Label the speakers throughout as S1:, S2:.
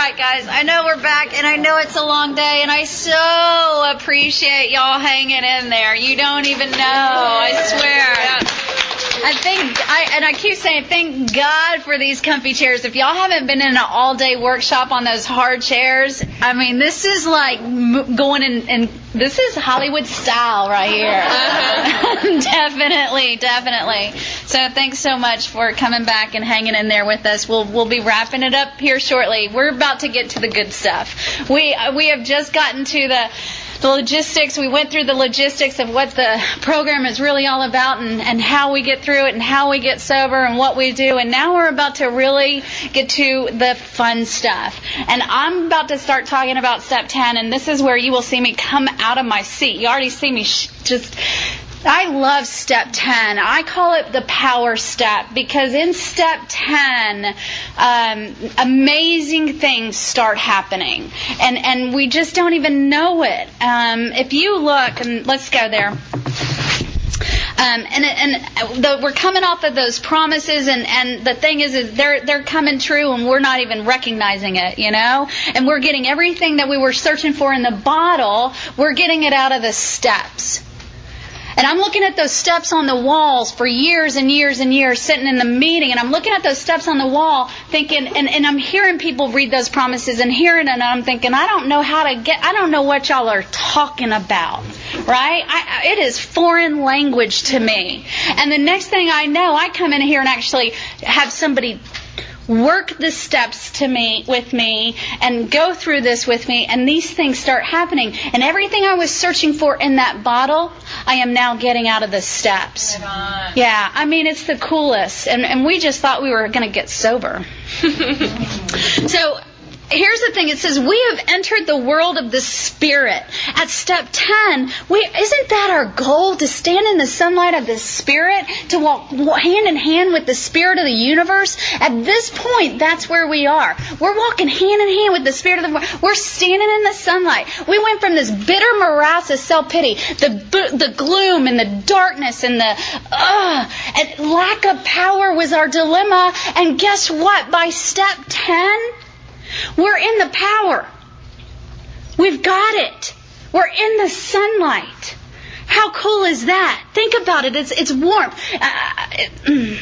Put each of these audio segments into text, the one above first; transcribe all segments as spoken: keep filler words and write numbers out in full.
S1: right, guys. I know we're back, and I know it's a long day, and I so appreciate y'all hanging in there. You don't even know. I swear. I think, I, and I keep saying, thank God for these comfy chairs. If y'all haven't been in an all-day workshop on those hard chairs, I mean, this is like going in, in this is Hollywood style right here. definitely, definitely. So thanks so much for coming back and hanging in there with us. We'll we'll be wrapping it up here shortly. We're about to get to the good stuff. We we have just gotten to the The logistics, we went through the logistics of what the program is really all about and, and how we get through it and how we get sober and what we do. And now we're about to really get to the fun stuff. And I'm about to start talking about step ten, and this is where you will see me come out of my seat. You already see me sh- just... I love step ten. I call it the power step because in step ten, um, amazing things start happening. And, and we just don't even know it. Um, if you look, and let's go there. Um, and and the, we're coming off of those promises, and, and the thing is, is they're they're coming true, and we're not even recognizing it, you know. And we're getting everything that we were searching for in the bottle. We're getting it out of the steps. And I'm looking at those steps on the walls for years and years and years, sitting in the meeting, and I'm looking at those steps on the wall, thinking, and, and I'm hearing people read those promises and hearing it, and I'm thinking, I don't know how to get, I don't know what y'all are talking about, right? I, it is foreign language to me. And the next thing I know, I come in here and actually have somebody work the steps to me with me and go through this with me, and these things start happening. And everything I was searching for in that bottle, I am now getting out of the steps. Yeah, I mean, it's the coolest. And, and we just thought we were going to get sober. So here's the thing. It says, we have entered the world of the Spirit. At step ten, we, isn't that our goal? To stand in the sunlight of the Spirit? To walk hand in hand with the Spirit of the universe? At this point, that's where we are. We're walking hand in hand with the Spirit of the... We're standing in the sunlight. We went from this bitter morass of self-pity, the the gloom and the darkness and the... Uh, and lack of power was our dilemma. And guess what? By step ten... we're in the power. We've got it. We're in the sunlight. How cool is that? Think about it. It's it's warm. Uh, it,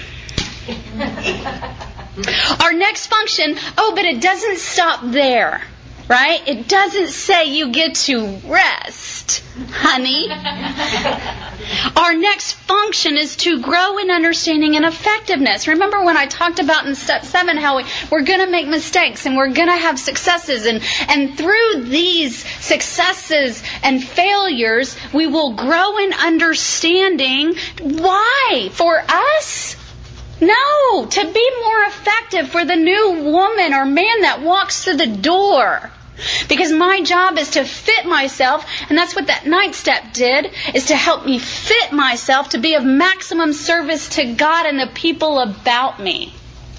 S1: Our next function, oh, but it doesn't stop there. Right? It doesn't say you get to rest, honey. Our next function is to grow in understanding and effectiveness. Remember when I talked about in step seven how we, we're going to make mistakes and we're going to have successes. And, and through these successes and failures, we will grow in understanding. Why? For us? No, to be more effective for the new woman or man that walks through the door. Because my job is to fit myself, and that's what that ninth step did, is to help me fit myself to be of maximum service to God and the people about me.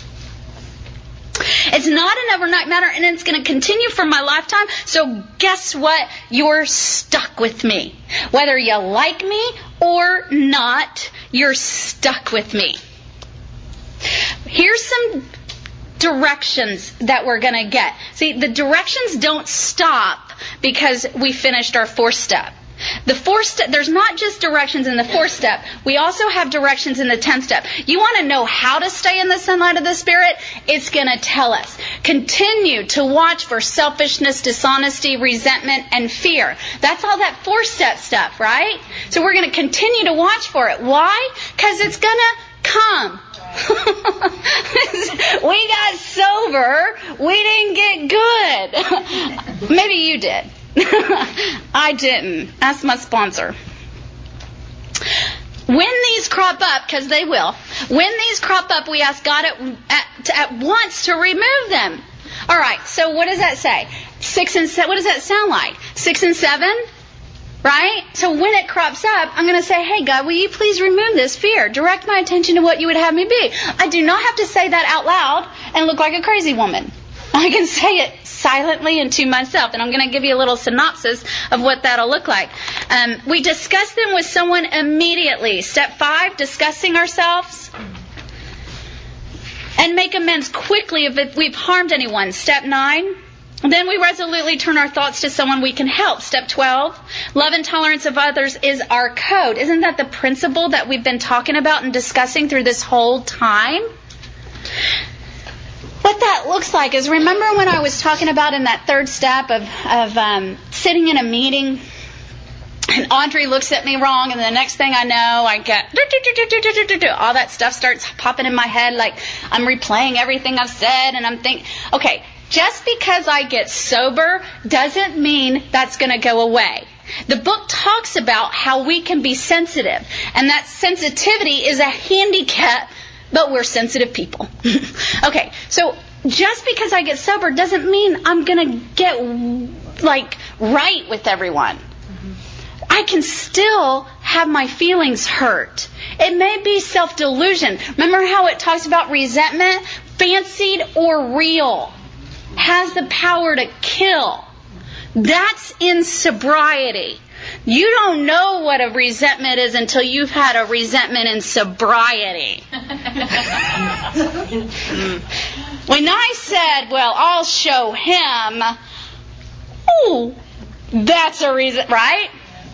S1: It's not an overnight matter, and it's going to continue for my lifetime. So guess what? You're stuck with me. Whether you like me or not, you're stuck with me. Here's some directions that we're going to get. See, the directions don't stop because we finished our fourth step. The fourth step, there's not just directions in the fourth step. We also have directions in the tenth step. You want to know how to stay in the sunlight of the Spirit? It's going to tell us. Continue to watch for selfishness, dishonesty, resentment, and fear. That's all that fourth step stuff, right? So we're going to continue to watch for it. Why? Because it's going to come. We got sober. We didn't get good. Maybe you did. I didn't. Ask my sponsor. When these crop up, because they will, when these crop up, we ask God at, at, at once to remove them. All right, so what does that say? Six and seven. What does that sound like? Six and seven? Right? So when it crops up, I'm going to say, hey, God, will you please remove this fear? Direct my attention to what you would have me be. I do not have to say that out loud and look like a crazy woman. I can say it silently and to myself. And I'm going to give you a little synopsis of what that'll look like. Um, we discuss them with someone immediately. Step five, discussing ourselves. And make amends quickly if we've harmed anyone. Step nine, Then we resolutely turn our thoughts to someone we can help. Step twelve, love and tolerance of others is our code. Isn't that the principle that we've been talking about and discussing through this whole time? What that looks like is, remember when I was talking about in that third step of, of um, sitting in a meeting and Audrey looks at me wrong, and the next thing I know, I get all that stuff starts popping in my head, like I'm replaying everything I've said, and I'm thinking, okay, just because I get sober doesn't mean that's going to go away. The book talks about how we can be sensitive, and that sensitivity is a handicap, but we're sensitive people. Okay, so just because I get sober doesn't mean I'm going to get, like, right with everyone. I can still have my feelings hurt. It may be self-delusion. Remember how it talks about resentment? Fancied or real has the power to kill. That's in sobriety. You don't know what a resentment is until you've had a resentment in sobriety. When I said, well, I'll show him, ooh, that's a reason, right?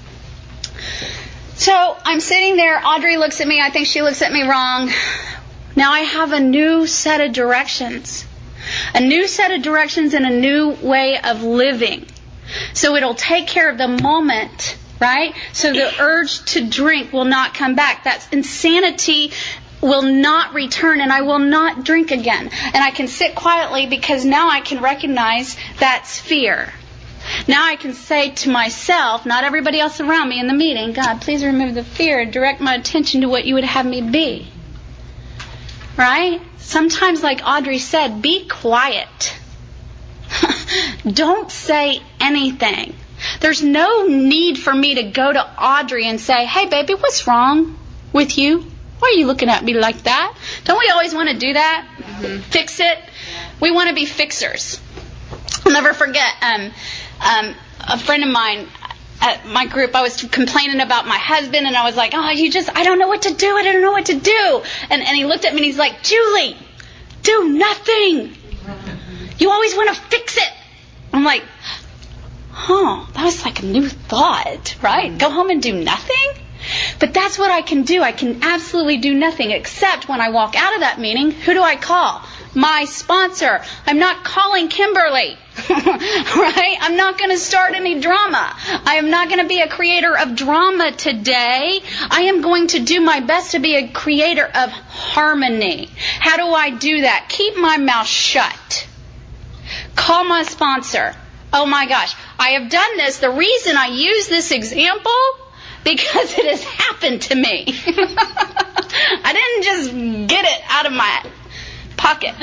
S1: So I'm sitting there, Audrey looks at me, I think she looks at me wrong. Now I have a new set of directions. A new set of directions and a new way of living. So it'll take care of the moment, right? So the urge to drink will not come back. That's insanity will not return, and I will not drink again. And I can sit quietly because now I can recognize that's fear. Now I can say to myself, not everybody else around me in the meeting, God, please remove the fear and direct my attention to what you would have me be. Right? Sometimes, like Audrey said, be quiet. Don't say anything. There's no need for me to go to Audrey and say, hey, baby, what's wrong with you? Why are you looking at me like that? Don't we always want to do that? Mm-hmm. Fix it? We want to be fixers. I'll never forget um, um, a friend of mine at my group, I was complaining about my husband, and I was like, oh, you just, I don't know what to do. I don't know what to do. And, and he looked at me and he's like, Julie, do nothing. You always want to fix it. I'm like, huh, that was like a new thought, right? Go home and do nothing? But that's what I can do. I can absolutely do nothing, except when I walk out of that meeting, who do I call? My sponsor. I'm not calling Kimberly, right? I'm not going to start any drama. I am not going to be a creator of drama today. I am going to do my best to be a creator of harmony. How do I do that? Keep my mouth shut. Call my sponsor. Oh my gosh, I have done this. The reason I use this example, because it has happened to me. I didn't just get it out of my pocket.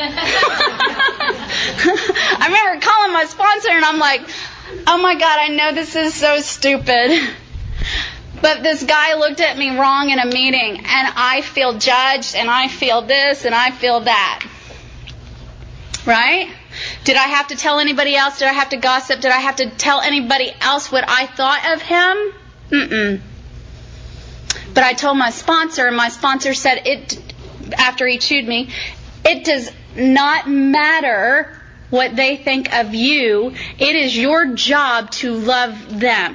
S1: I remember calling my sponsor and I'm like, oh my God, I know this is so stupid. But this guy looked at me wrong in a meeting and I feel judged and I feel this and I feel that. Right? Did I have to tell anybody else? Did I have to gossip? Did I have to tell anybody else what I thought of him? Mm-mm. But I told my sponsor, and my sponsor said, "It." After he chewed me, it does not matter what they think of you. It is your job to love them.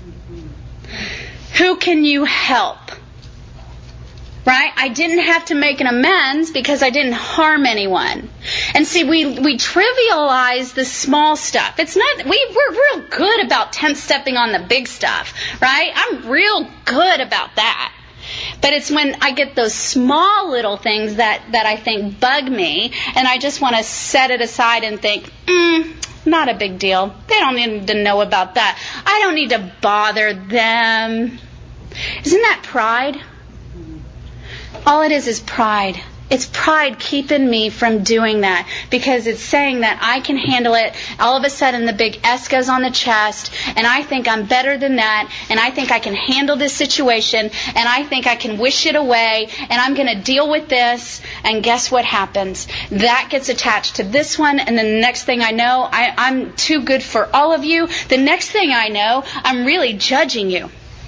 S1: Who can you help? Right? I didn't have to make an amends because I didn't harm anyone. And see, we we trivialize the small stuff. It's not, we, we're real good about ten-stepping on the big stuff, right? I'm real good about that. But it's when I get those small little things that, that I think bug me, and I just want to set it aside and think, mm, not a big deal. They don't need to know about that. I don't need to bother them. Isn't that pride? All it is is pride. It's pride keeping me from doing that because it's saying that I can handle it. All of a sudden the big S goes on the chest and I think I'm better than that and I think I can handle this situation and I think I can wish it away and I'm going to deal with this, and guess what happens? That gets attached to this one, and then the next thing I know, I, I'm too good for all of you. The next thing I know, I'm really judging you.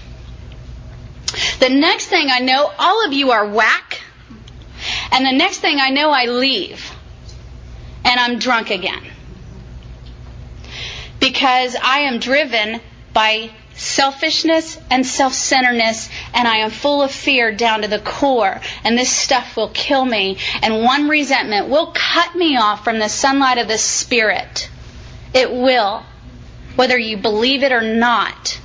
S1: The next thing I know, all of you are whack. And the next thing I know, I leave. And I'm drunk again. because I am driven by selfishness and self-centeredness, and I am full of fear down to the core, and this stuff will kill me, and one resentment will cut me off from the sunlight of the Spirit. It will, whether you believe it or not.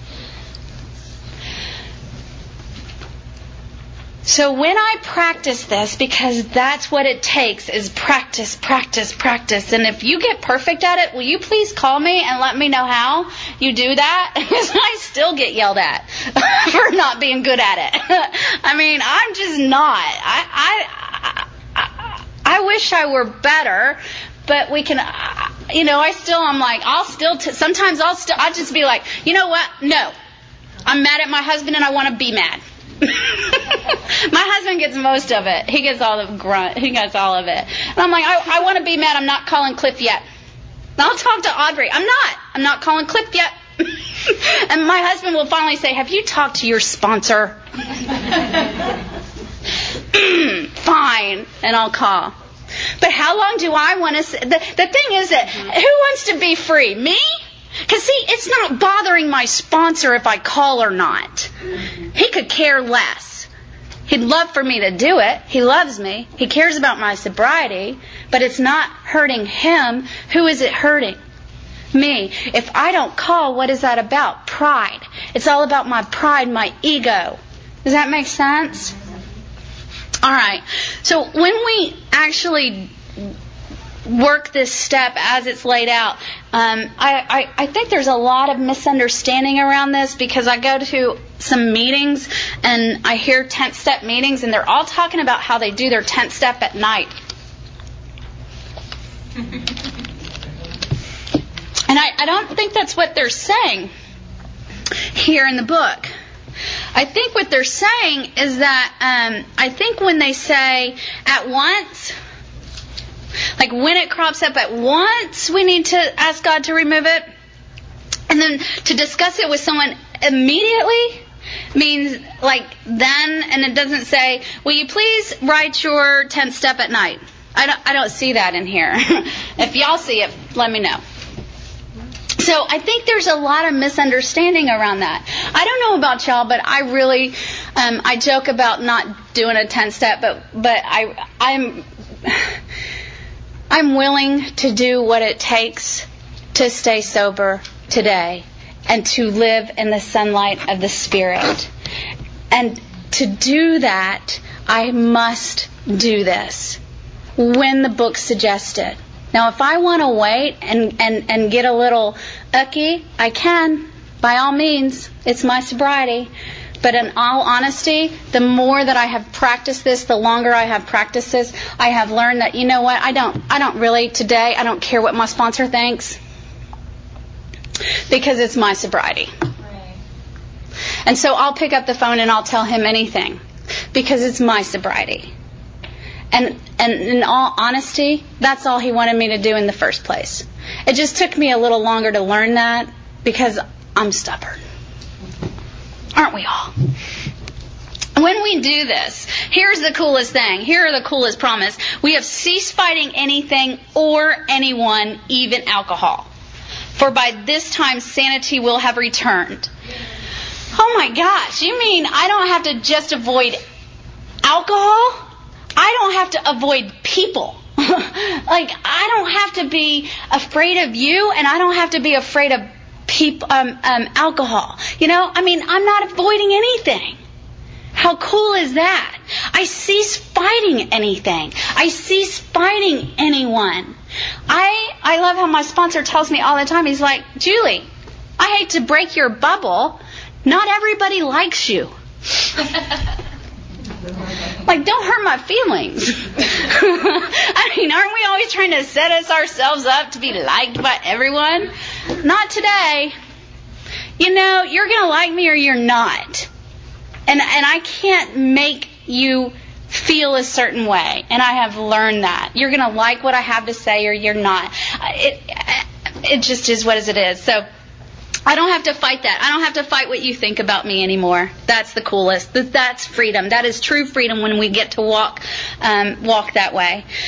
S1: So when I practice this, because that's what it takes, is practice, practice, practice. And if you get perfect at it, will you please call me and let me know how you do that? Because I still get yelled at for not being good at it. I mean, I'm just not. I, I, I, I wish I were better, but we can, you know, I still, I'm like, I'll still, t- sometimes I'll still, I'll just be like, you know what? No. I'm mad at my husband and I want to be mad. My husband gets most of it. He gets all the grunt. He gets all of it. And I'm like, I, I want to be mad. I'm not calling Cliff yet. I'll talk to Audrey. I'm not. I'm not calling Cliff yet. And my husband will finally say, have you talked to your sponsor? Fine. And I'll call. But how long do I want to... The, the thing is that who wants to be free? Me? Because, see, it's not bothering my sponsor if I call or not. He could care less. He'd love for me to do it. He loves me. He cares about my sobriety. But it's not hurting him. Who is it hurting? Me. If I don't call, what is that about? Pride. It's all about my pride, my ego. Does that make sense? All right. So when we actually work this step as it's laid out, um, I, I, I think there's a lot of misunderstanding around this, because I go to some meetings and I hear tenth step meetings and they're all talking about how they do their tenth step at night. And I, I don't think that's what they're saying here in the book. I think what they're saying is that um, I think when they say at once, like when it crops up at once, we need to ask God to remove it. And then to discuss it with someone immediately means like then, and it doesn't say, will you please write your tenth step at night? I don't, I don't see that in here. If y'all see it, let me know. So I think there's a lot of misunderstanding around that. I don't know about y'all, but I really, um, I joke about not doing a tenth step, but but I I'm I'm willing to do what it takes to stay sober today and to live in the sunlight of the Spirit. And to do that, I must do this when the book suggests it. Now, if I want to wait and, and, and get a little ucky, I can. By all means, it's my sobriety. But in all honesty, the more that I have practiced this, the longer I have practiced this, I have learned that, you know what, I don't I don't really today, I don't care what my sponsor thinks, because it's my sobriety. Right. And so I'll pick up the phone and I'll tell him anything, because it's my sobriety. And and in all honesty, that's all he wanted me to do in the first place. It just took me a little longer to learn that, because I'm stubborn. Aren't we all? When we do this, here's the coolest thing. Here are the coolest promise. We have ceased fighting anything or anyone, even alcohol. For by this time sanity will have returned. Oh my gosh, you mean I don't have to just avoid alcohol? I don't have to avoid people. Like, I don't have to be afraid of you, and I don't have to be afraid of people, um, um, alcohol. You know, I mean, I'm not avoiding anything. How cool is that? I cease fighting anything. I cease fighting anyone. I I love how my sponsor tells me all the time. He's like, Julie, I hate to break your bubble. Not everybody likes you. Like, don't hurt my feelings. I mean, aren't we always trying to set us ourselves up to be liked by everyone? Not today. You know, you're going to like me or you're not. And and I can't make you feel a certain way. And I have learned that. You're going to like what I have to say or you're not. It, it just is what it is. So I don't have to fight that. I don't have to fight what you think about me anymore. That's the coolest. That's freedom. That is true freedom when we get to walk um, walk that way.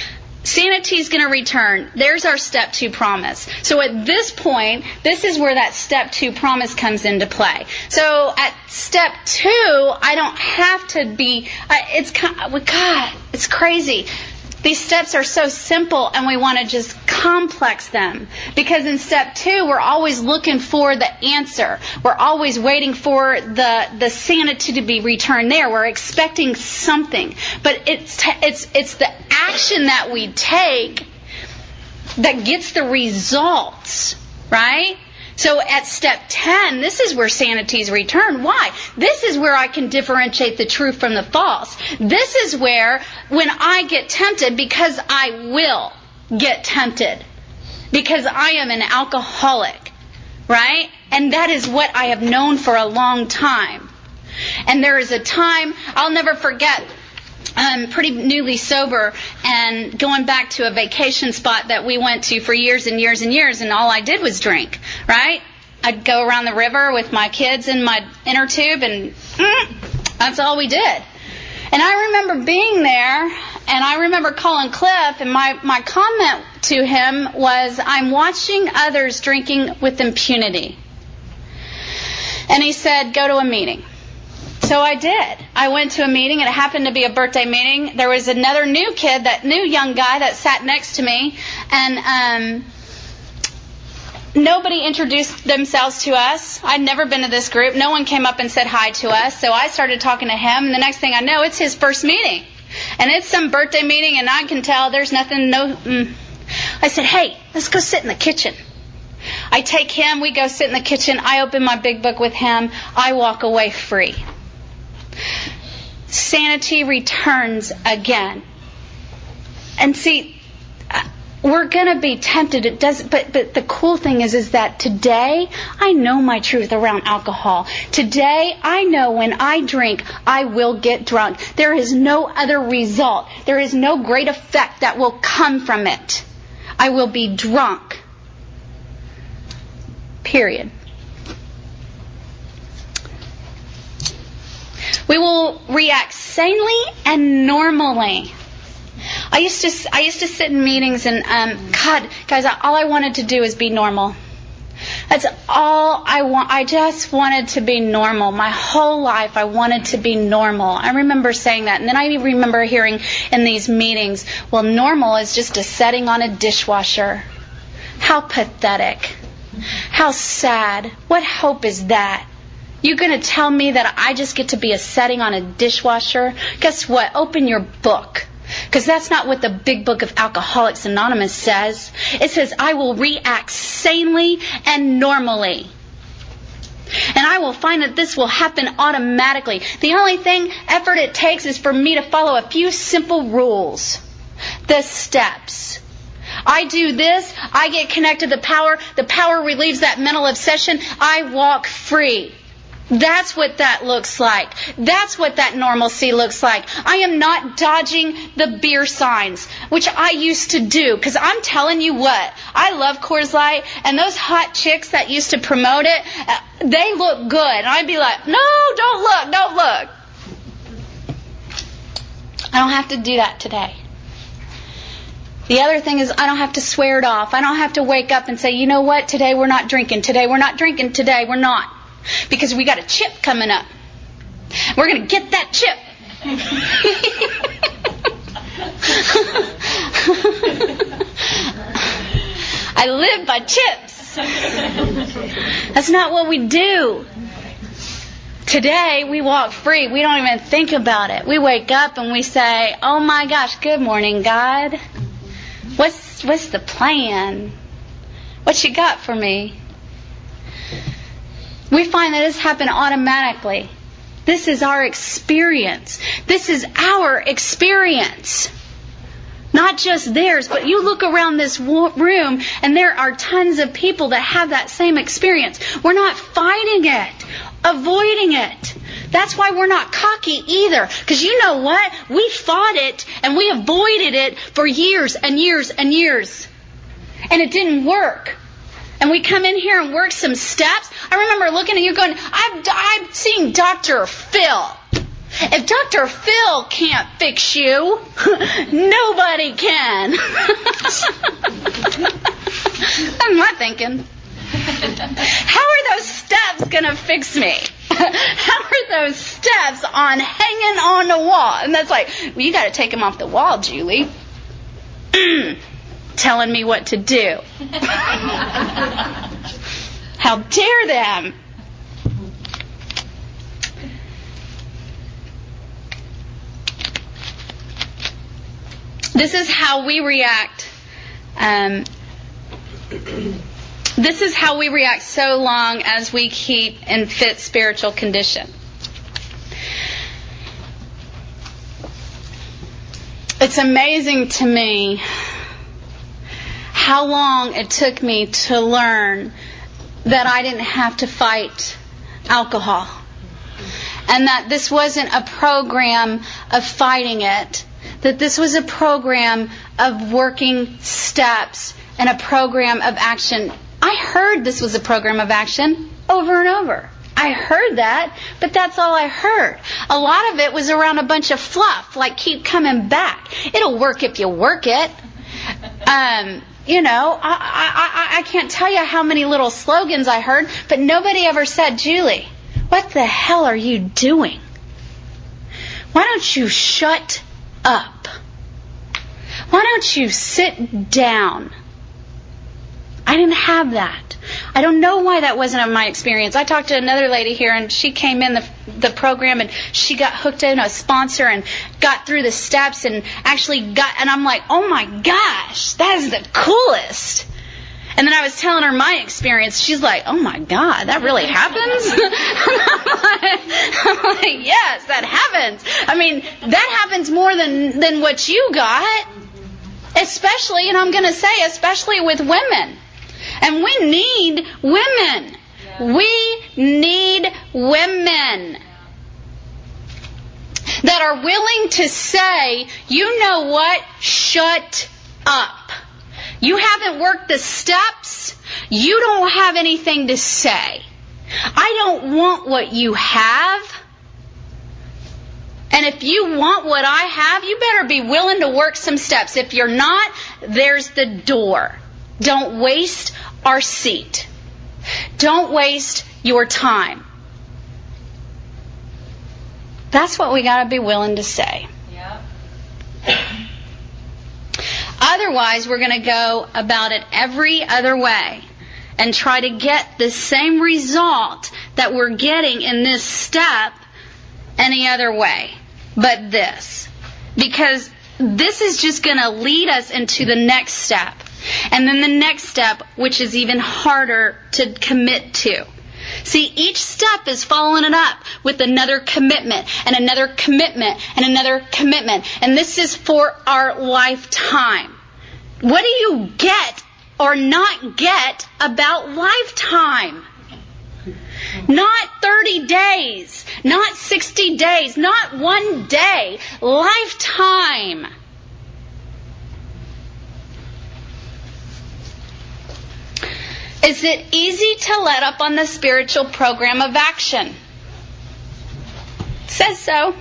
S1: sanity is going to return. There's our step two promise. So at this point, this is where that step two promise comes into play. So at step two, I don't have to be, uh, it's kind of, God, it's crazy. These steps are so simple and we want to just complex them. Because in step two, we're always looking for the answer. We're always waiting for the, the sanity to be returned there. We're expecting something. But it's, t- it's, it's the action that we take that gets the results, right? So at step ten, this is where sanity is returned. Why? This is where I can differentiate the true from the false. This is where, when I get tempted, because I will get tempted, because I am an alcoholic, right? And that is what I have known for a long time. And there is a time, I'll never forget, I'm pretty newly sober and going back to a vacation spot that we went to for years and years and years, and all I did was drink, right? I'd go around the river with my kids in my inner tube, and mm, that's all we did. And I remember being there, and I remember calling Cliff, and my, my comment to him was, I'm watching others drinking with impunity. And he said, go to a meeting. So I did. I went to a meeting, and it happened to be a birthday meeting. There was another new kid, that new young guy that sat next to me, and um, nobody introduced themselves to us. I'd never been to this group. No one came up and said hi to us, so I started talking to him, and the next thing I know, it's his first meeting. And it's some birthday meeting, and I can tell there's nothing, no... Mm. I said, hey, let's go sit in the kitchen. I take him, we go sit in the kitchen, I open my big book with him, I walk away free. Sanity returns again. And see, we're going to be tempted. It does, but but the cool thing is, is that today I know my truth around alcohol. Today I know when I drink, I will get drunk. There is no other result. There is no great effect that will come from it. I will be drunk. Period. We will react sanely and normally. I used to I used to sit in meetings and um, God, guys, all I wanted to do is be normal. That's all I want. I just wanted to be normal. My whole life, I wanted to be normal. I remember saying that, and then I remember hearing in these meetings, "Well, normal is just a setting on a dishwasher." How pathetic! How sad! What hope is that? You're going to tell me that I just get to be a setting on a dishwasher? Guess what? Open your book. Because that's not what the big book of Alcoholics Anonymous says. It says, I will react sanely and normally. And I will find that this will happen automatically. The only thing, effort it takes is for me to follow a few simple rules. The steps. I do this, I get connected to the power, the power relieves that mental obsession, I walk free. That's what that looks like. That's what that normalcy looks like. I am not dodging the beer signs, which I used to do. Because I'm telling you what, I love Coors Light, and those hot chicks that used to promote it, they look good. And I'd be like, no, don't look, don't look. I don't have to do that today. The other thing is I don't have to swear it off. I don't have to wake up and say, you know what, today we're not drinking. Today we're not drinking. Today we're not. Because we got a chip coming up. We're going to get that chip. I live by chips. That's not what we do. Today we walk free. We don't even think about it. We wake up and we say, oh my gosh, good morning, God. What's, what's the plan? What you got for me? We find that this happens automatically. This is our experience. This is our experience. Not just theirs, but you look around this room and there are tons of people that have that same experience. We're not fighting it, avoiding it. That's why we're not cocky either. Because you know what? We fought it and we avoided it for years and years and years. And it didn't work. And we come in here and work some steps. I remember looking at you going, I've, I've seen Doctor Phil. If Doctor Phil can't fix you, nobody can. That's my thinking. How are those steps going to fix me? How are those steps on hanging on the wall? And that's like, well, you got to take them off the wall, Julie. Telling me what to do. How dare them? This is how we react. Um, this is how we react so long as we keep in fit spiritual condition. It's amazing to me how long it took me to learn that I didn't have to fight alcohol. And that this wasn't a program of fighting it. That this was a program of working steps and a program of action. I heard this was a program of action over and over. I heard that, but that's all I heard. A lot of it was around a bunch of fluff, like keep coming back. It'll work if you work it. Um, you know, I, I, I, I can't tell you how many little slogans I heard, but nobody ever said, Julie, what the hell are you doing? Why don't you shut up? Why don't you sit down? I didn't have that. I don't know why that wasn't my experience. I talked to another lady here, and she came in the the program, and she got hooked in a sponsor and got through the steps and actually got, and I'm like, oh my gosh, that is the coolest. And then I was telling her my experience. She's like, oh my God, that really happens? I'm, like, I'm like, yes, that happens. I mean, that happens more than, than what you got. Especially, and I'm going to say, especially with women. And we need women. We need women that are willing to say, you know what? Shut up. You haven't worked the steps. You don't have anything to say. I don't want what you have. And if you want what I have, you better be willing to work some steps. If you're not, there's the door. Don't waste our seat. Don't waste your time. That's what we got to be willing to say.
S2: Yeah.
S1: Otherwise, we're going to go about it every other way and try to get the same result that we're getting in this step any other way but this. Because this is just going to lead us into the next step. And then the next step, which is even harder to commit to. See, each step is following it up with another commitment and another commitment and another commitment. And this is for our lifetime. What do you get or not get about lifetime? Not thirty days, not sixty days, not one day. Lifetime. Is it easy to let up on the spiritual program of action? It says so.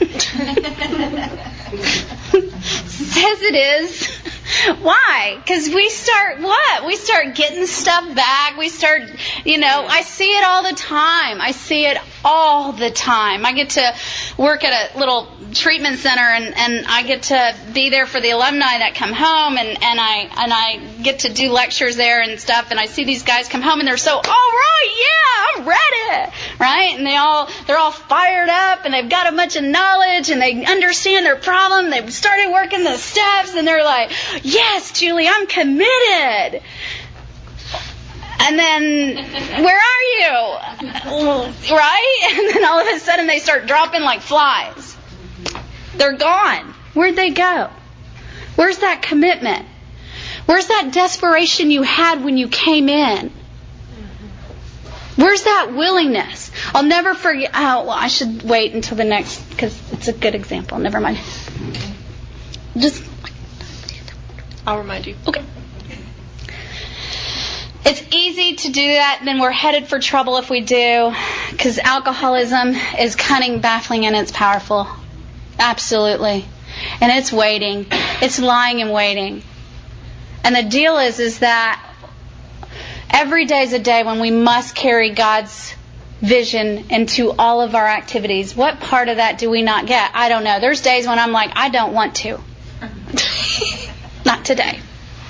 S1: Says it is. Why? Because we start what? We start getting stuff back. We start, you know, I see it all the time. I see it all the time. I get to work at a little treatment center, and, and I get to be there for the alumni that come home, and, and I and I get to do lectures there and stuff, and I see these guys come home and they're so, all right, yeah, I'm ready, right? And they all they're all fired up, and they've got a bunch of knowledge, and they understand their problem. They've started working the steps, and they're like, yes, Julie, I'm committed. And then, where are you? Right? And then all of a sudden they start dropping like flies. They're gone. Where'd they go? Where's that commitment? Where's that desperation you had when you came in? Where's that willingness? I'll never forget. Oh, well, I should wait until the next, because it's a good example. Never mind. Just.
S2: I'll remind you.
S1: Okay. It's easy to do that, then we're headed for trouble if we do, because alcoholism is cunning, baffling, and it's powerful. Absolutely. And it's waiting. It's lying and waiting. And the deal is, is that every day is a day when we must carry God's vision into all of our activities. What part of that do we not get? I don't know. There's days when I'm like, I don't want to. Not today.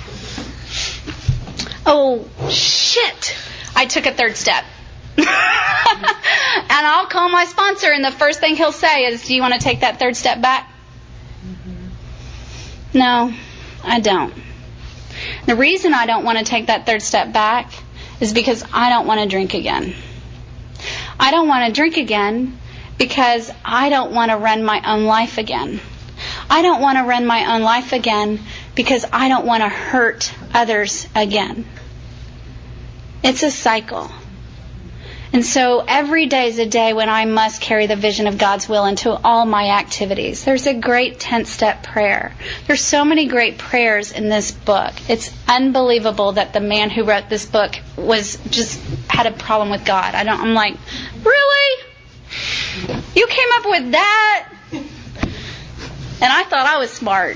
S1: Oh, shit. I took a third step. And I'll call my sponsor, and the first thing he'll say is, do you want to take that third step back? Mm-hmm. No, I don't. The reason I don't want to take that third step back is because I don't want to drink again. I don't want to drink again because I don't want to run my own life again. I don't want to run my own life again because I don't want to hurt others again. It's a cycle. And so every day is a day when I must carry the vision of God's will into all my activities. There's a great tenth-step prayer. There's so many great prayers in this book. It's unbelievable that the man who wrote this book was just had a problem with God. I don't. I'm like, really? You came up with that? And I thought I was smart.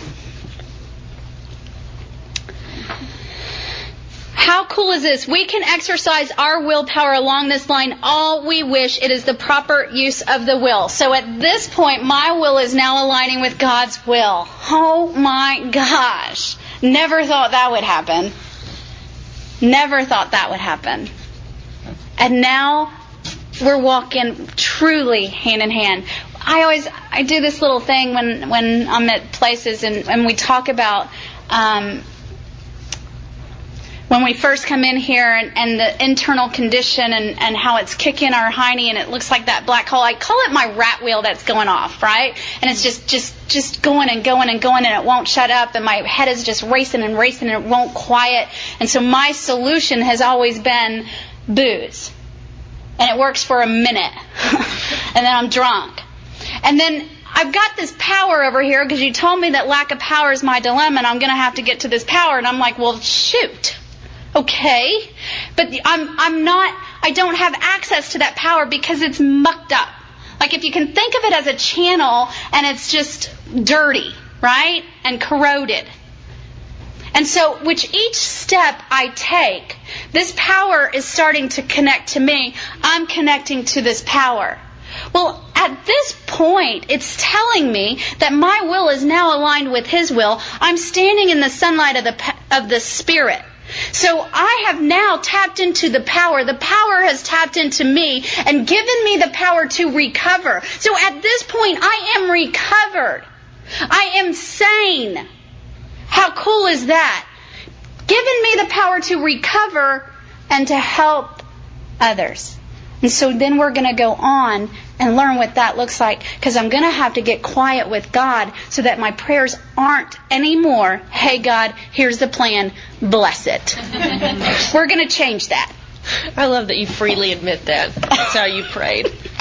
S1: How cool is this? We can exercise our willpower along this line all we wish. It is the proper use of the will. So at this point, my will is now aligning with God's will. Oh my gosh. Never thought that would happen. Never thought that would happen. And now we're walking truly hand in hand. I always, I do this little thing when, when I'm at places and, and we talk about, um, when we first come in here and, and the internal condition and, and how it's kicking our hiney and it looks like that black hole. I call it my rat wheel that's going off, right? And it's just, just, just going and going and going and it won't shut up and my head is just racing and racing and it won't quiet. And so my solution has always been booze. And it works for a minute. And then I'm drunk. And then I've got this power over here because you told me that lack of power is my dilemma and I'm going to have to get to this power. And I'm like, well, shoot. Okay, but I'm I'm not, I don't have access to that power because it's mucked up. Like if you can think of it as a channel and it's just dirty, right? And corroded. And so, which each step I take, this power is starting to connect to me. I'm connecting to this power. Well, at this point, it's telling me that my will is now aligned with His will. I'm standing in the sunlight of the of the Spirit. So I have now tapped into the power. The power has tapped into me and given me the power to recover. So at this point, I am recovered. I am sane. How cool is that? Given me the power to recover and to help others. And so then we're going to go on and learn what that looks like, because I'm going to have to get quiet with God so that my prayers aren't anymore, hey God, here's the plan, bless it. We're going to change that.
S2: I love that you freely admit that. That's how you prayed.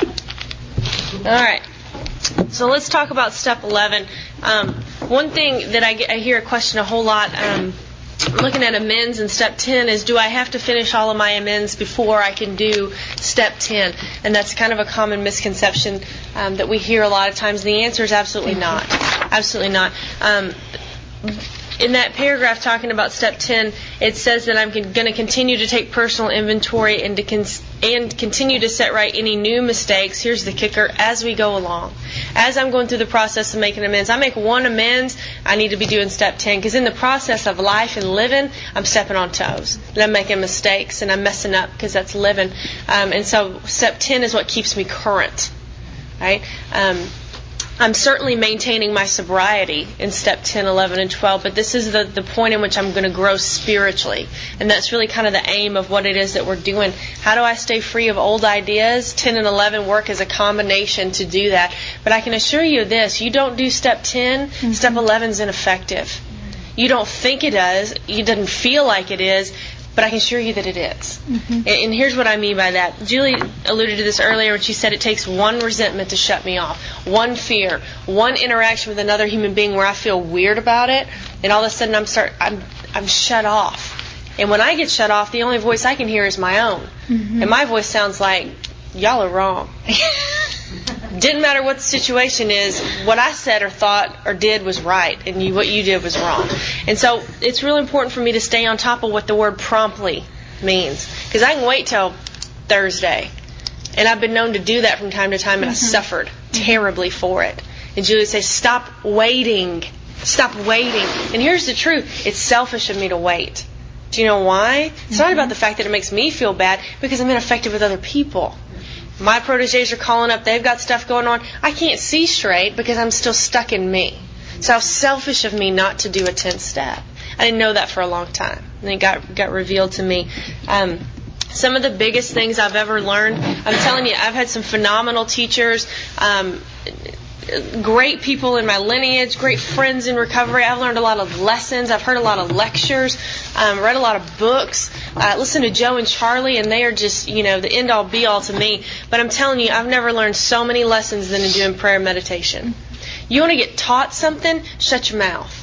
S2: All right. So let's talk about step eleven. Um, one thing that I, get, I hear a question a whole lot, um, looking at amends in step ten, is do I have to finish all of my amends before I can do step ten? And that's kind of a common misconception um, that we hear a lot of times. The answer is absolutely not. Absolutely not. Um, in that paragraph talking about step ten, it says that I'm going to continue to take personal inventory and to cons- and continue to set right any new mistakes. Here's the kicker: as we go along. As I'm going through the process of making amends, I make one amends, I need to be doing step ten, because in the process of life and living, I'm stepping on toes. And I'm making mistakes, and I'm messing up, because that's living. Um, and so step ten is what keeps me current. Right? Um, I'm certainly maintaining my sobriety in step ten, eleven, and twelve, but this is the, the point in which I'm going to grow spiritually. And that's really kind of the aim of what it is that we're doing. How do I stay free of old ideas? ten and eleven work as a combination to do that. But I can assure you this, you don't do step ten, mm-hmm. step eleven is ineffective. You don't think it does, it doesn't feel like it is, but I can assure you that it is. Mm-hmm. And here's what I mean by that. Julie alluded to this earlier when she said it takes one resentment to shut me off, one fear, one interaction with another human being where I feel weird about it, and all of a sudden I'm start I'm I'm shut off. And when I get shut off, the only voice I can hear is my own. Mm-hmm. And my voice sounds like, y'all are wrong. Didn't matter what the situation is, what I said or thought or did was right, and you, what you did was wrong. And so it's really important for me to stay on top of what the word promptly means. Because I can wait till Thursday. And I've been known to do that from time to time, and mm-hmm. I suffered terribly for it. And Julie would say, stop waiting. Stop waiting. And here's the truth. It's selfish of me to wait. Do you know why? It's mm-hmm. not about the fact that it makes me feel bad, because I'm ineffective with other people. My proteges are calling up. They've got stuff going on. I can't see straight because I'm still stuck in me. So how selfish of me not to do a tenth step. I didn't know that for a long time. And it got got revealed to me. Um, some of the biggest things I've ever learned, I'm telling you, I've had some phenomenal teachers, um, great people in my lineage, great friends in recovery. I've learned a lot of lessons. I've heard a lot of lectures, um, read a lot of books, uh, listened to Joe and Charlie, and they are just, you know, the end-all, be-all to me. But I'm telling you, I've never learned so many lessons than in doing prayer and meditation. You want to get taught something? Shut your mouth.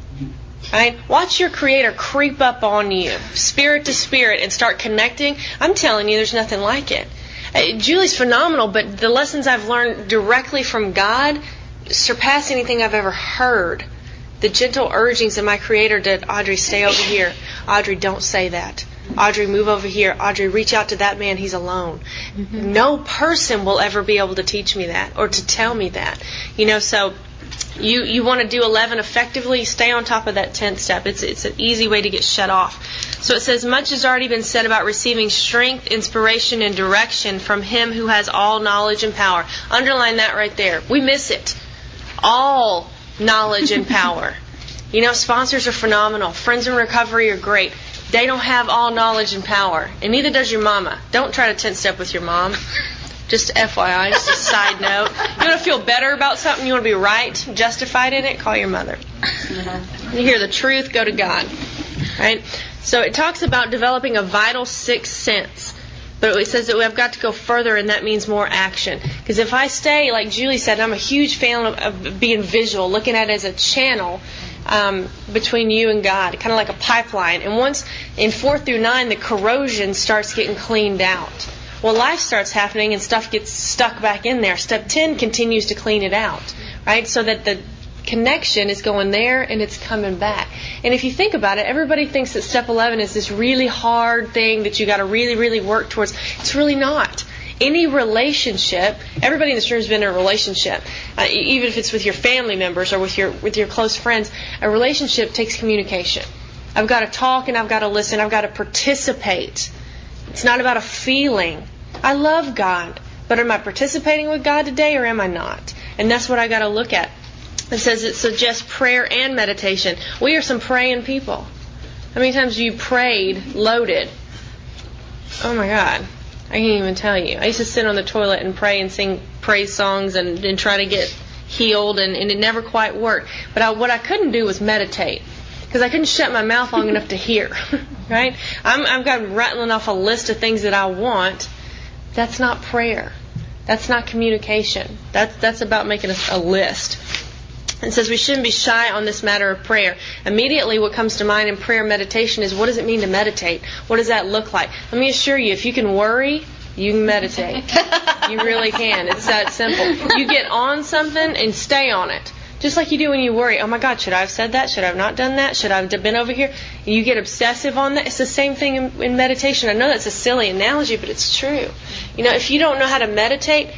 S2: Right? Watch your Creator creep up on you, spirit to spirit, and start connecting. I'm telling you, there's nothing like it. Uh, Julie's phenomenal, but the lessons I've learned directly from God surpass anything I've ever heard. The gentle urgings of my Creator to Audrey, stay over here. Audrey, don't say that. Audrey, move over here. Audrey, reach out to that man. He's alone. Mm-hmm. No person will ever be able to teach me that or to tell me that. You know, so you you want to do eleven effectively, stay on top of that tenth step. It's it's an easy way to get shut off. So it says, much has already been said about receiving strength, inspiration, and direction from Him who has all knowledge and power. Underline that right there. We miss it. All knowledge and power. You know, sponsors are phenomenal. Friends in recovery are great. They don't have all knowledge and power. And neither does your mama. Don't try to tenth step with your mom. Just F Y I, just a side note. You want to feel better about something, you want to be right, justified in it, call your mother. You hear the truth, go to God. Right? So it talks about developing a vital sixth sense. But it says that I've got to go further, and that means more action. Because if I stay, like Julie said, I'm a huge fan of, of being visual, looking at it as a channel um, between you and God, kind of like a pipeline. And once in four through nine, the corrosion starts getting cleaned out. Well, life starts happening and stuff gets stuck back in there. Step ten continues to clean it out, right? So that the connection is going there and it's coming back. And if you think about it, everybody thinks that step eleven is this really hard thing that you got to really, really work towards. It's really not. Any relationship, everybody in this room has been in a relationship, uh, even if it's with your family members or with your with your close friends. A relationship takes communication. I've got to talk and I've got to listen. I've got to participate. It's not about a feeling. I love God, but am I participating with God today or am I not? And that's what I got to look at. It says it suggests prayer and meditation. We are some praying people. How many times you prayed loaded? Oh my God. I can't even tell you. I used to sit on the toilet and pray and sing praise songs and, and try to get healed, and, and it never quite worked. But I, what I couldn't do was meditate. Because I couldn't shut my mouth long enough to hear, right? I'm, I've got rattling off a list of things that I want. That's not prayer. That's not communication. That's that's about making a, a list. It says we shouldn't be shy on this matter of prayer. Immediately what comes to mind in prayer meditation is, what does it mean to meditate? What does that look like? Let me assure you, if you can worry, you can meditate. You really can. It's that simple. You get on something and stay on it. Just like you do when you worry, oh my God, should I have said that? Should I have not done that? Should I have been over here? And you get obsessive on that. It's the same thing in, in meditation. I know that's a silly analogy, but it's true. You know, if you don't know how to meditate,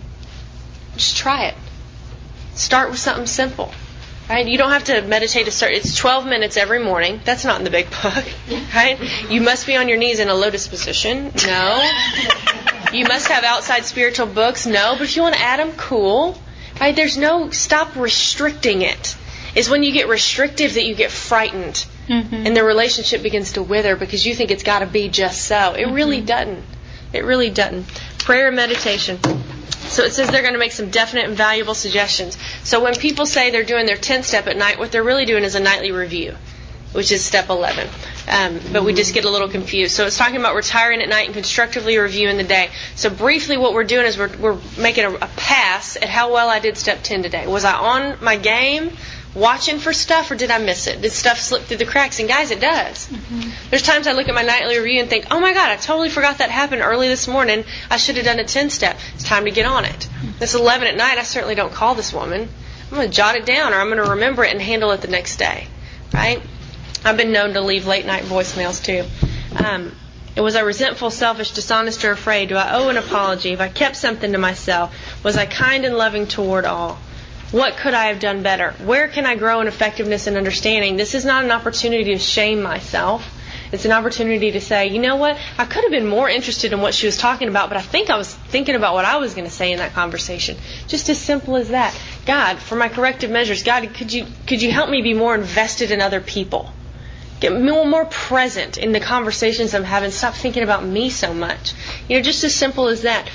S2: just try it. Start with something simple. Right? You don't have to meditate to start. It's twelve minutes every morning. That's not in the big book. Right? You must be on your knees in a lotus position. No. You must have outside spiritual books. No. But if you want to add them, cool. Right? There's no, stop restricting it. It's when you get restrictive that you get frightened. Mm-hmm. And the relationship begins to wither because you think it's got to be just so. It mm-hmm. really doesn't. It really doesn't. Prayer and meditation. So it says they're going to make some definite and valuable suggestions. So when people say they're doing their tenth step at night, what they're really doing is a nightly review, which is step eleven. Um, but we just get a little confused. So it's talking about retiring at night and constructively reviewing the day. So briefly what we're doing is we're, we're making a, a pass at how well I did step ten today. Was I on my game? watching for stuff, or did I miss it? Did stuff slip through the cracks? And guys, it does. Mm-hmm. There's times I look at my nightly review and think, oh my God, I totally forgot that happened early this morning. I should have done a ten-step. It's time to get on it. It's eleven at night. I certainly don't call this woman. I'm going to jot it down, or I'm going to remember it and handle it the next day. Right? I've been known to leave late night voicemails too. Um, was I resentful, selfish, dishonest, or afraid? Do I owe an apology? If I kept something to myself, was I kind and loving toward all? What could I have done better? Where can I grow in effectiveness and understanding? This is not an opportunity to shame myself. It's an opportunity to say, you know what? I could have been more interested in what she was talking about, but I think I was thinking about what I was going to say in that conversation. Just as simple as that. God, for my corrective measures, God, could you could you help me be more invested in other people? Get more, more present in the conversations I'm having. Stop thinking about me so much. You know, just as simple as that.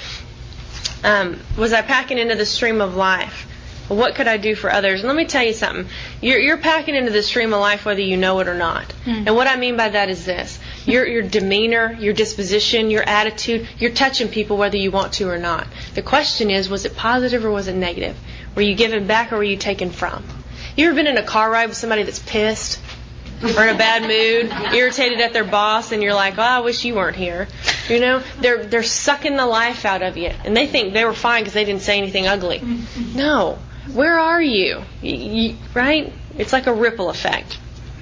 S2: Um, was I packing into the stream of life? What could I do for others? And let me tell you something. You're, you're packing into the stream of life whether you know it or not. Mm. And what I mean by that is this. Your, your demeanor, your disposition, your attitude, you're touching people whether you want to or not. The question is, was it positive or was it negative? Were you giving back or were you taking from? You ever been in a car ride with somebody that's pissed? Or in a bad mood, irritated at their boss, and you're like, oh, I wish you weren't here. You know, they're they're sucking the life out of you. And they think they were fine because they didn't say anything ugly. No. Where are you? you, you right? It's like a ripple effect.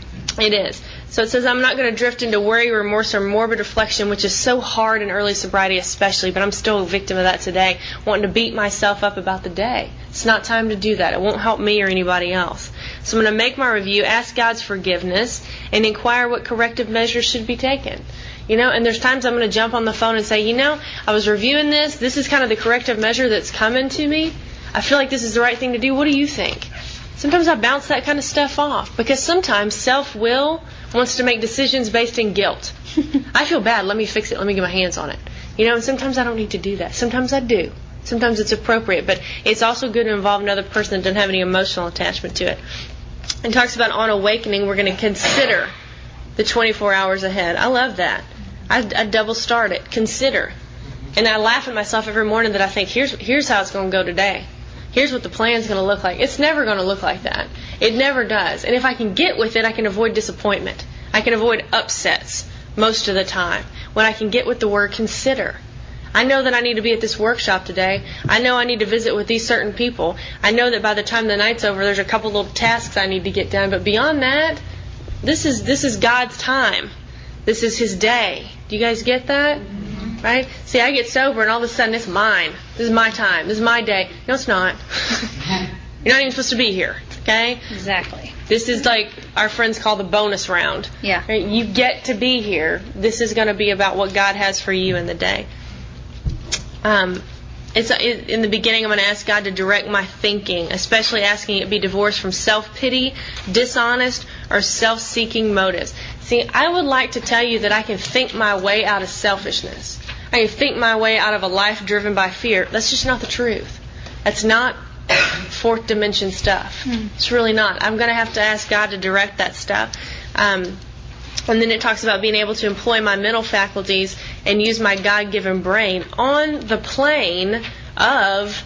S2: It is. So it says, I'm not going to drift into worry, remorse, or morbid reflection, which is so hard in early sobriety especially, but I'm still a victim of that today, wanting to beat myself up about the day. It's not time to do that. It won't help me or anybody else. So I'm going to make my review, ask God's forgiveness, and inquire what corrective measures should be taken. You know, and there's times I'm going to jump on the phone and say, you know, I was reviewing this. This is kind of the corrective measure that's coming to me. I feel like this is the right thing to do. What do you think? Sometimes I bounce that kind of stuff off because sometimes self-will wants to make decisions based in guilt. I feel bad. Let me fix it. Let me get my hands on it. You know, and sometimes I don't need to do that. Sometimes I do. Sometimes it's appropriate. But it's also good to involve another person that doesn't have any emotional attachment to it. And talks about on awakening, we're going to consider the twenty-four hours ahead. I love that. I, I double start it. Consider. And I laugh at myself every morning that I think, here's here's how it's going to go today. Here's what the plan's going to look like. It's never going to look like that. It never does. And if I can get with it, I can avoid disappointment. I can avoid upsets most of the time when I can get with the word consider. I know that I need to be at this workshop today. I know I need to visit with these certain people. I know that by the time the night's over, there's a couple little tasks I need to get done. But beyond that, this is this is God's time. This is His day. Do you guys get that? Right? See, I get sober and all of a sudden it's mine. This is my time. This is my day. No, it's not. You're not even supposed to be here. Okay?
S1: Exactly.
S2: This is like our friends call the bonus round.
S1: Yeah.
S2: Right? You get to be here. This is going to be about what God has for you in the day. Um, it's in the beginning. I'm going to ask God to direct my thinking, especially asking it be divorced from self-pity, dishonest, or self-seeking motives. See, I would like to tell you that I can think my way out of selfishness. I can think my way out of a life driven by fear. That's just not the truth. That's not fourth dimension stuff. Mm. It's really not. I'm going to have to ask God to direct that stuff. Um, and then it talks about being able to employ my mental faculties and use my God-given brain on the plane of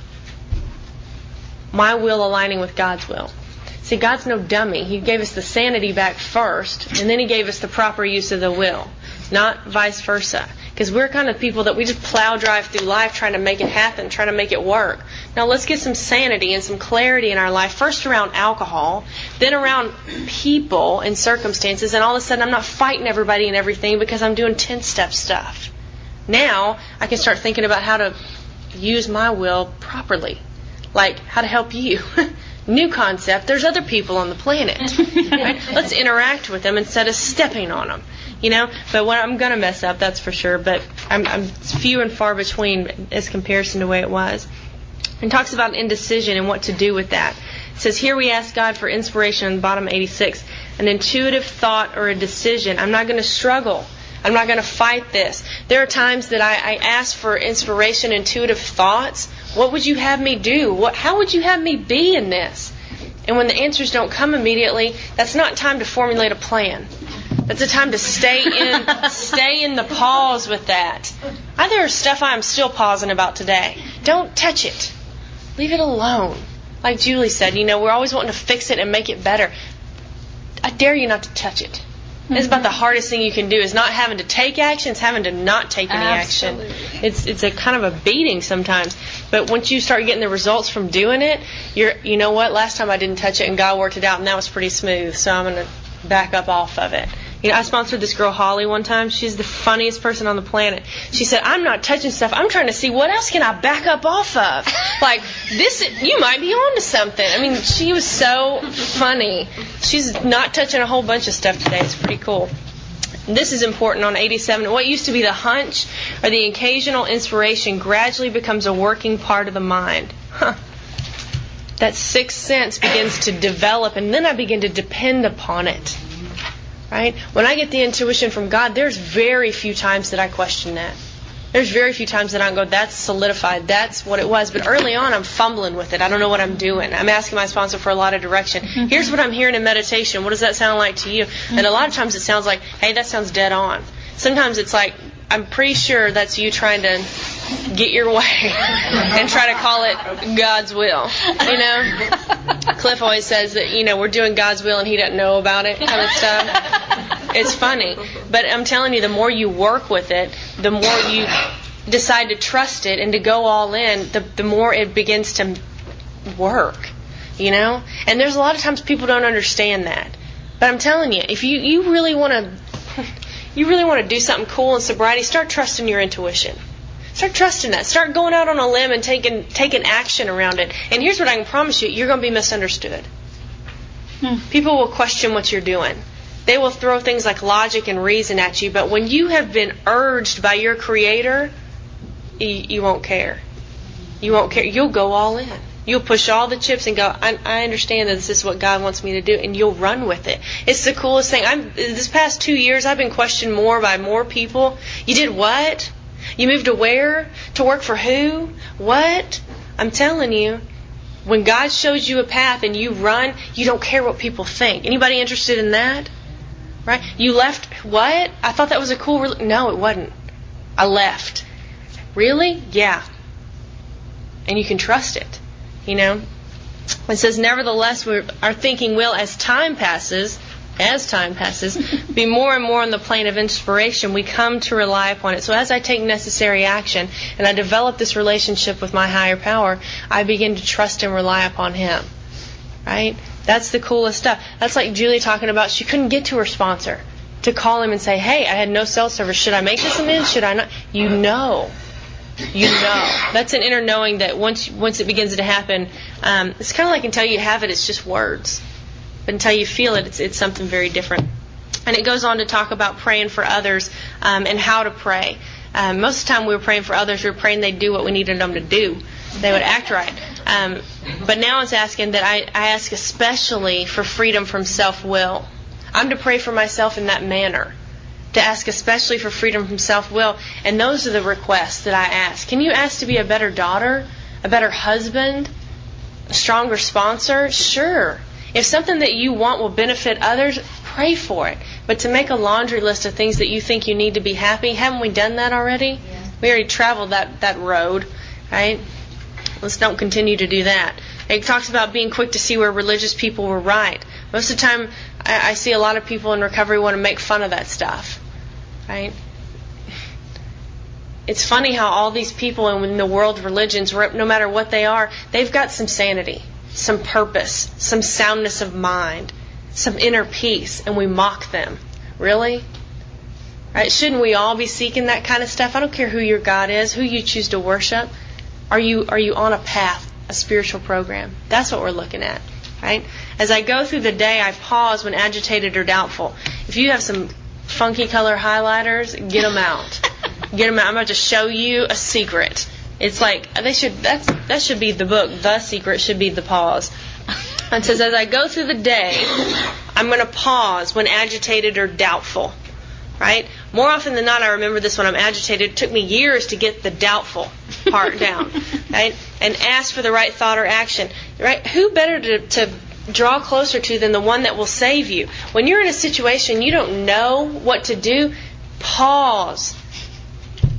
S2: my will aligning with God's will. See, God's no dummy. He gave us the sanity back first, and then He gave us the proper use of the will, not vice versa. Because we're kind of people that we just plow drive through life trying to make it happen, trying to make it work. Now let's get some sanity and some clarity in our life, first around alcohol, then around people and circumstances, and all of a sudden I'm not fighting everybody and everything because I'm doing ten-step stuff. Now I can start thinking about how to use my will properly, like how to help you. New concept, there's other people on the planet. Right? Let's interact with them instead of stepping on them. You know, but what I'm going to mess up, that's for sure. But I'm, I'm few and far between as comparison to the way it was. And talks about indecision and what to do with that. It says, here we ask God for inspiration on the bottom eighty-six. An intuitive thought or a decision. I'm not going to struggle. I'm not going to fight this. There are times that I, I ask for inspiration, intuitive thoughts. What would you have me do? What, how would you have me be in this? And when the answers don't come immediately, that's not time to formulate a plan. That's a time to stay in stay in the pause with that. There's stuff I'm still pausing about today. Don't touch it. Leave it alone. Like Julie said, you know, we're always wanting to fix it and make it better. I dare you not to touch it. Mm-hmm. It's about the hardest thing you can do is not having to take action, it's having to not take any
S1: Absolutely.
S2: action. It's it's a kind of a beating sometimes. But once you start getting the results from doing it, you're you know what, last time I didn't touch it and God worked it out and that was pretty smooth, so I'm going to back up off of it. You know, I sponsored this girl, Holly, one time. She's the funniest person on the planet. She said, I'm not touching stuff. I'm trying to see what else can I back up off of. Like, this, you might be onto something. I mean, she was so funny. She's not touching a whole bunch of stuff today. It's pretty cool. This is important on eighty-seven. What used to be the hunch or the occasional inspiration gradually becomes a working part of the mind. Huh. That sixth sense begins to develop, and then I begin to depend upon it. Right? When I get the intuition from God, there's very few times that I question that. There's very few times that I go, that's solidified, that's what it was. But early on, I'm fumbling with it. I don't know what I'm doing. I'm asking my sponsor for a lot of direction. Here's what I'm hearing in meditation. What does that sound like to you? And a lot of times it sounds like, hey, that sounds dead on. Sometimes it's like, I'm pretty sure that's you trying to get your way and try to call it God's will. You know? Cliff always says that, you know, we're doing God's will and he doesn't know about it kind of stuff. It's funny. But I'm telling you, the more you work with it, the more you decide to trust it and to go all in, the, the more it begins to work. You know? And there's a lot of times people don't understand that. But I'm telling you, if you, you really want to... You really want to do something cool in sobriety, start trusting your intuition. Start trusting that. Start going out on a limb and taking taking action around it. And here's what I can promise you, you're going to be misunderstood. Hmm. People will question what you're doing. They will throw things like logic and reason at you, but when you have been urged by your Creator, you, you won't care. You won't care. You'll go all in. You'll push all the chips and go, I, I understand that this is what God wants me to do, and you'll run with it. It's the coolest thing. I'm, this past two years, I've been questioned more by more people. You did what? You moved to where? To work for who? What? I'm telling you, when God shows you a path and you run, you don't care what people think. Anybody interested in that? Right? You left what? I thought that was a cool... Re- no, it wasn't. I left. Really? Yeah. And you can trust it. You know, it says, nevertheless, we're, our thinking will, as time passes, as time passes, be more and more on the plane of inspiration. We come to rely upon it. So as I take necessary action and I develop this relationship with my higher power, I begin to trust and rely upon Him. Right? That's the coolest stuff. That's like Julie talking about she couldn't get to her sponsor to call him and say, hey, I had no cell service. Should I make this amend? Should I not? You know. You know. That's an inner knowing that once once it begins to happen, um, it's kind of like until you have it, it's just words. But until you feel it, it's, it's something very different. And it goes on to talk about praying for others um, and how to pray. Um, most of the time we were praying for others, we were praying they'd do what we needed them to do. They would act right. Um, but now it's asking that I, I ask especially for freedom from self-will. I'm to pray for myself in that manner. To ask especially for freedom from self-will. And those are the requests that I ask. Can you ask to be a better daughter? A better husband? A stronger sponsor? Sure. If something that you want will benefit others, pray for it. But to make a laundry list of things that you think you need to be happy, haven't we done that already? Yeah. We already traveled that, that road, right? Let's don't continue to do that. It talks about being quick to see where religious people were right. Most of the time, I, I see a lot of people in recovery want to make fun of that stuff. Right? It's funny how all these people in the world religions, no matter what they are, they've got some sanity, some purpose, some soundness of mind, some inner peace, and we mock them. Really? Right? Shouldn't we all be seeking that kind of stuff? I don't care who your God is, who you choose to worship. Are you are you on a path, a spiritual program? That's what we're looking at. Right? As I go through the day, I pause when agitated or doubtful. If you have some funky color highlighters, get them out. Get them out. I'm about to show you a secret. It's like they should. That's that should be the book. The secret should be the pause. It says, as I go through the day, I'm going to pause when agitated or doubtful. Right? More often than not, I remember this when I'm agitated. It took me years to get the doubtful part down. Right? And ask for the right thought or action. Right? Who better to, to draw closer to than the one that will save you? When you're in a situation you don't know what to do, pause.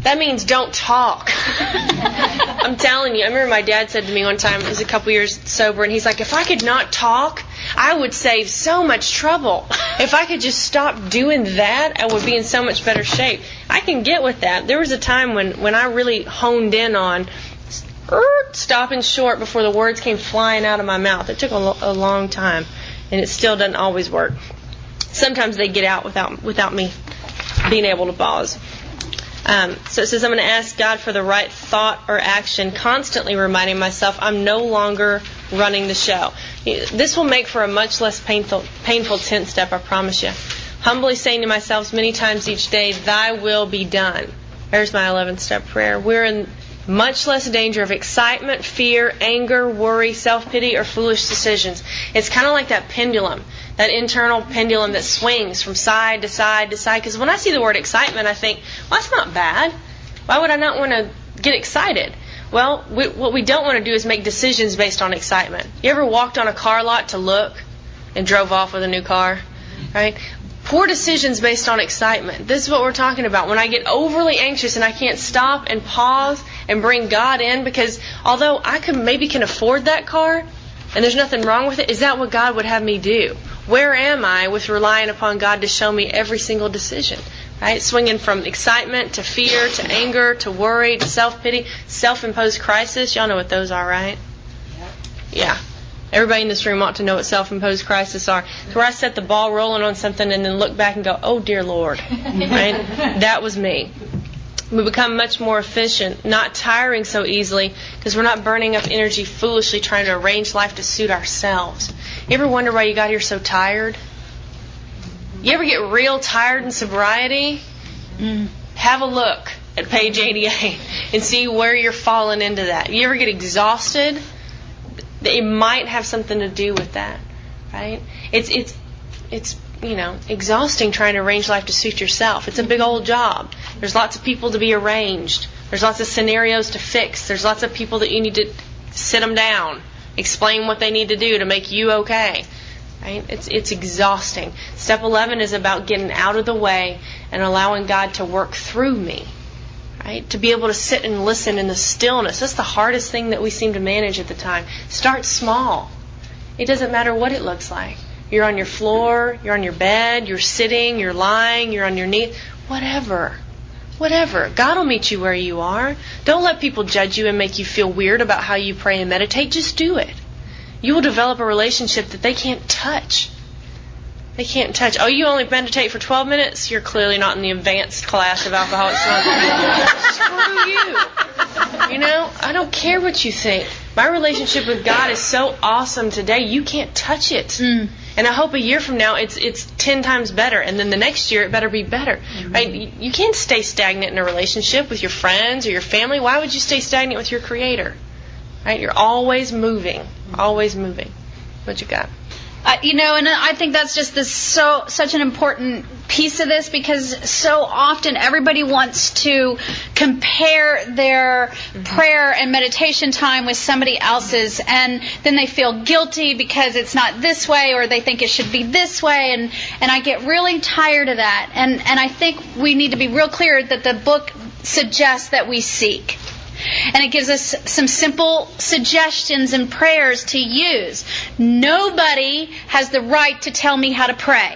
S2: That means don't talk. I'm telling you. I remember my dad said to me one time, he was a couple years sober, and he's like, if I could not talk, I would save so much trouble. If I could just stop doing that, I would be in so much better shape. I can get with that. There was a time when, when I really honed in on stopping short before the words came flying out of my mouth. It took a, a long time, and it still doesn't always work. Sometimes they get out without without me being able to pause. Um, so it says, I'm going to ask God for the right thought or action, constantly reminding myself I'm no longer running the show. This will make for a much less painful, painful tenth step, I promise you. Humbly saying to myself many times each day, thy will be done. There's my eleventh step prayer. We're in much less danger of excitement, fear, anger, worry, self-pity, or foolish decisions. It's kind of like that pendulum, that internal pendulum that swings from side to side to side. Because when I see the word excitement, I think, well, that's not bad. Why would I not want to get excited? Well, we, what we don't want to do is make decisions based on excitement. You ever walked on a car lot to look and drove off with a new car? Right? Poor decisions based on excitement. This is what we're talking about. When I get overly anxious and I can't stop and pause and bring God in, because although I can maybe can afford that car and there's nothing wrong with it, is that what God would have me do? Where am I with relying upon God to show me every single decision? Right? Swinging from excitement to fear to anger to worry to self-pity, self-imposed crisis. Y'all know what those are, right? Yeah. Everybody in this room ought to know what self-imposed crises are. It's where I set the ball rolling on something and then look back and go, oh, dear Lord. Right? That was me. We become much more efficient, not tiring so easily because we're not burning up energy foolishly trying to arrange life to suit ourselves. You ever wonder why you got here so tired? You ever get real tired in sobriety? Mm. Have a look at page eighty-eight and see where you're falling into that. You ever get exhausted? It might have something to do with that, right? It's it's it's you know exhausting trying to arrange life to suit yourself. It's a big old job. There's lots of people to be arranged. There's lots of scenarios to fix. There's lots of people that you need to sit them down, explain what they need to do to make you okay. Right? It's it's exhausting. Step eleven is about getting out of the way and allowing God to work through me. Right? To be able to sit and listen in the stillness. That's the hardest thing that we seem to manage at the time. Start small. It doesn't matter what it looks like. You're on your floor, you're on your bed, you're sitting, you're lying, you're on your knees. Whatever. Whatever. God will meet you where you are. Don't let people judge you and make you feel weird about how you pray and meditate. Just do it. You will develop a relationship that they can't touch. They can't touch. Oh, you only meditate for twelve minutes? You're clearly not in the advanced class of Alcoholics Anonymous. Screw you. You know, I don't care what you think. My relationship with God is so awesome today, you can't touch it. Mm. And I hope a year from now it's it's ten times better. And then the next year it better be better. Mm-hmm. Right? You, you can't stay stagnant in a relationship with your friends or your family. Why would you stay stagnant with your Creator? Right? You're always moving. Always moving. What you got?
S1: Uh, you know, and I think that's just this so such an important piece of this, because so often everybody wants to compare their mm-hmm. prayer and meditation time with somebody else's, and then they feel guilty because it's not this way, or they think it should be this way, and, and I get really tired of that. And, and I think we need to be real clear that the book suggests that we seek. And it gives us some simple suggestions and prayers to use. Nobody has the right to tell me how to pray.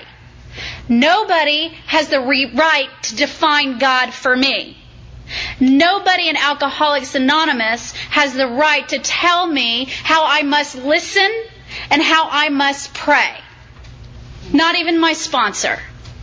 S1: Nobody has the re- right to define God for me. Nobody in Alcoholics Anonymous has the right to tell me how I must listen and how I must pray. Not even my sponsor.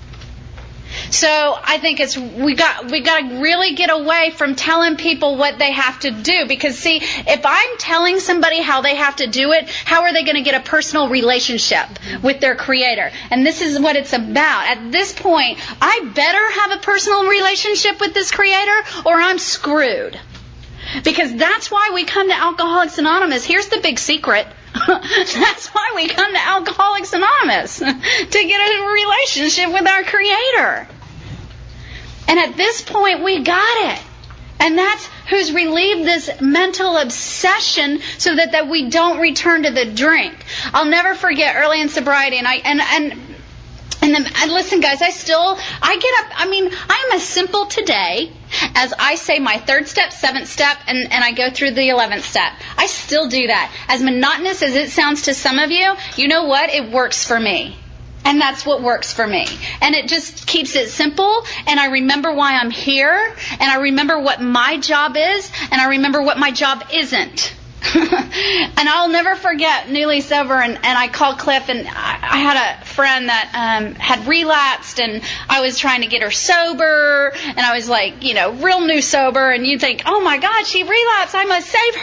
S1: So I think it's we got we got to really get away from telling people what they have to do, because see, if I'm telling somebody how they have to do it, how are they going to get a personal relationship with their Creator? And this is what it's about. At this point, I better have a personal relationship with this Creator, or I'm screwed. Because that's why we come to Alcoholics Anonymous. Here's the big secret. That's why we come to Alcoholics Anonymous, to get a relationship with our Creator. And at this point, we got it. And that's who's relieved this mental obsession so that, that we don't return to the drink. I'll never forget early in sobriety, and I and and and, then, and listen, guys, I still I get up. I mean, I'm as simple today as I say my third step, seventh step, and, and I go through the eleventh step. I still do that. As monotonous as it sounds to some of you, you know what? It works for me. And that's what works for me. And it just keeps it simple, and I remember why I'm here, and I remember what my job is, and I remember what my job isn't. And I'll never forget newly sober, and, and I called Cliff, and I, I had a friend that um, had relapsed, and I was trying to get her sober, and I was like, you know, real new sober, and you think, oh my God, she relapsed, I must save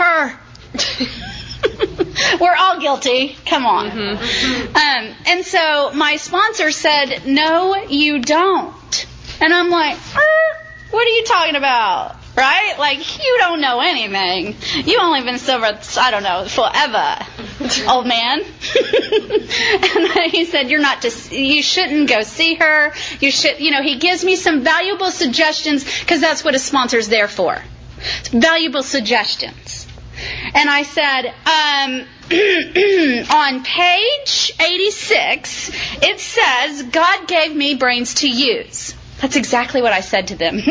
S1: her. We're all guilty. Come on. Mm-hmm. Um, and so my sponsor said, no, you don't. And I'm like, er, what are you talking about? Right? Like, you don't know anything. You only been sober, I don't know, forever, old man. And he said, you're not to, you shouldn't go see her. You should, you know, he gives me some valuable suggestions, because that's what a sponsor's there for. Valuable suggestions. And I said, um, on page eighty-six, it says, God gave me brains to use. That's exactly what I said to them.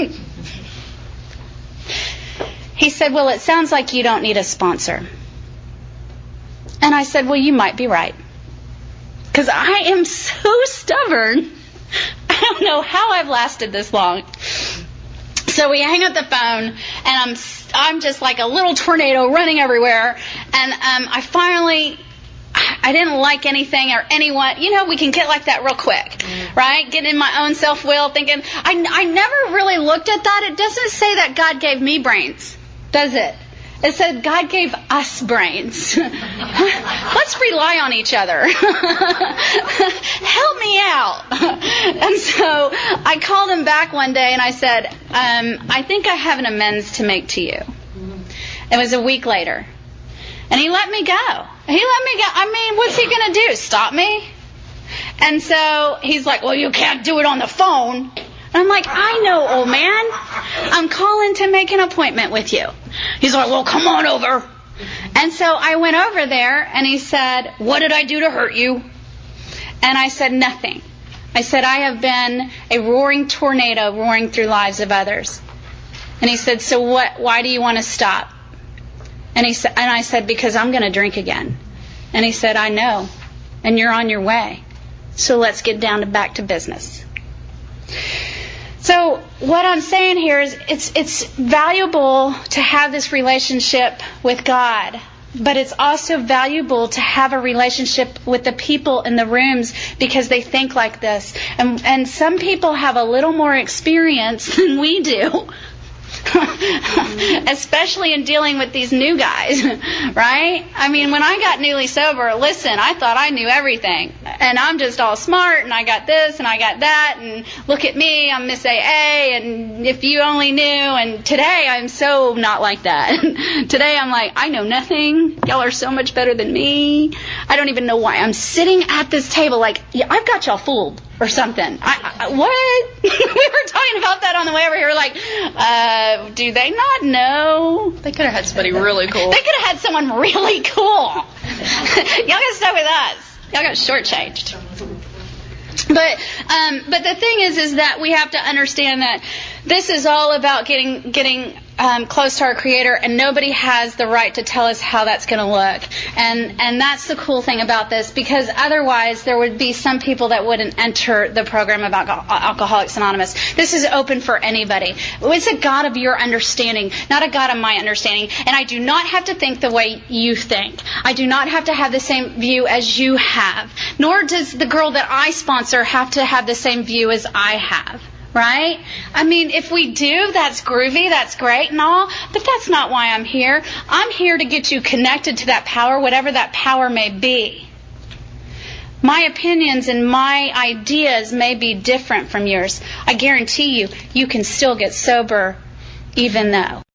S1: He said, well, it sounds like you don't need a sponsor. And I said, well, you might be right. Because I am so stubborn. I don't know how I've lasted this long. So we hang up the phone, and I'm I'm just like a little tornado running everywhere. And um, I finally, I didn't like anything or anyone. You know, we can get like that real quick, mm. right? Get in my own self-will, thinking, I, I never really looked at that. It doesn't say that God gave me brains, does it? It said God gave us brains. Let's rely on each other. Help me out. And so I called him back one day and I said, um, I think I have an amends to make to you. It was a week later. And he let me go. He let me go. I mean, what's he going to do? Stop me? And so he's like, well, you can't do it on the phone. And I'm like, I know, old man. I'm calling to make an appointment with you. He's like, well, come on over. And so I went over there, and he said, what did I do to hurt you? And I said, nothing. I said, I have been a roaring tornado roaring through lives of others. And he said, so what? Why do you want to stop? And he said, and I said, because I'm going to drink again. And he said, I know. And you're on your way. So let's get down to back to business. So what I'm saying here is it's it's valuable to have this relationship with God, but it's also valuable to have a relationship with the people in the rooms because they think like this. And, and some people have a little more experience than we do. Especially in dealing with these new guys, right? I mean, when I got newly sober, listen, I thought I knew everything. And I'm just all smart, and I got this, and I got that, and look at me, I'm Miss A A, and if you only knew. And today, I'm so not like that. Today, I'm like, I know nothing. Y'all are so much better than me. I don't even know why I'm sitting at this table like, yeah, I've got y'all fooled. Or something. I, I, what? We were talking about that on the way over here. Like, uh, do they not know?
S2: They could have had somebody really cool.
S1: They could have had someone really cool. Y'all got stuck with us. Y'all got shortchanged. But um, but the thing is, is that we have to understand that this is all about getting getting um, close to our Creator, and nobody has the right to tell us how that's going to look. And and that's the cool thing about this, because otherwise there would be some people that wouldn't enter the program of Alco- Alcoholics Anonymous. This is open for anybody. It's a God of your understanding, not a God of my understanding. And I do not have to think the way you think. I do not have to have the same view as you have. Nor does the girl that I sponsor have to have the same view as I have. Right? I mean, if we do, that's groovy, that's great and all, but that's not why I'm here. I'm here to get you connected to that power, whatever that power may be. My opinions and my ideas may be different from yours. I guarantee you, you can still get sober even though.